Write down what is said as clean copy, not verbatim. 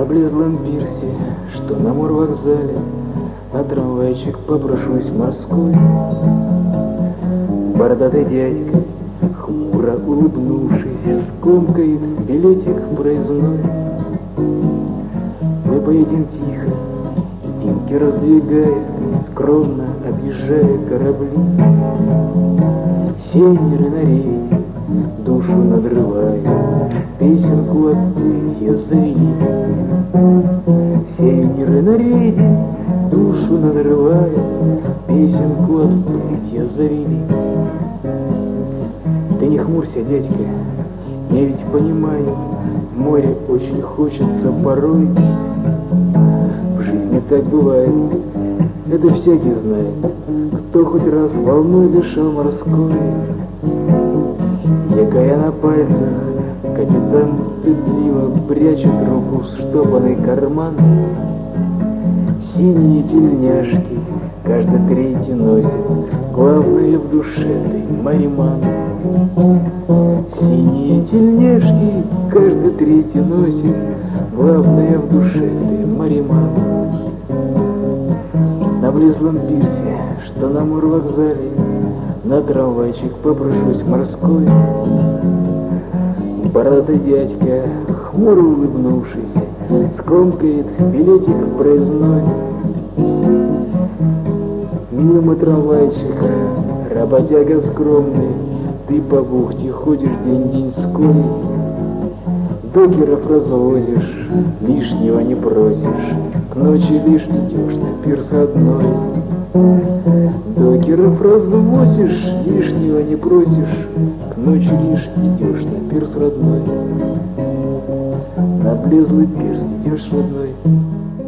облезлом пирсе, что на морвокзале, на трамвайчик поброшусь морской. Бородатый дядька, хмуро улыбнувшись, скомкает билетик проездной. Мы поедем тихо, тинки раздвигая, скромно объезжая корабли. Сейнеры на рейде, душу надрывая, песенку отплытия завели. Сейнеры на рейде, душу надрывая, песенку отплытия завели. Ты не хмурься, дядька, я ведь понимаю, в море очень хочется порой. В жизни так бывает, это всякий знает, кто хоть раз волной дышал морской. Якоря на пальцах, капитан стыдливо прячет руку в штопанный карман. Синие тельняшки каждый третий носит, главное в душе ты мариман. Синие тельняшки каждый третий носит, главное в душе ты мариман. На близлом пирсе, что на морвокзале, на трамвайчик попрошусь морской. Бородатый дядька, хмуро улыбнувшись, скомкает билетик проездной. Милый мой трамвайчик, работяга скромный, ты по бухте ходишь день-деньской. Докеров развозишь, лишнего не просишь, к ночи лишь идешь на пирс одной. Докеров развозишь, лишнего не просишь, к ночи лишь идешь на пирс родной. На облезлый пирс идешь родной.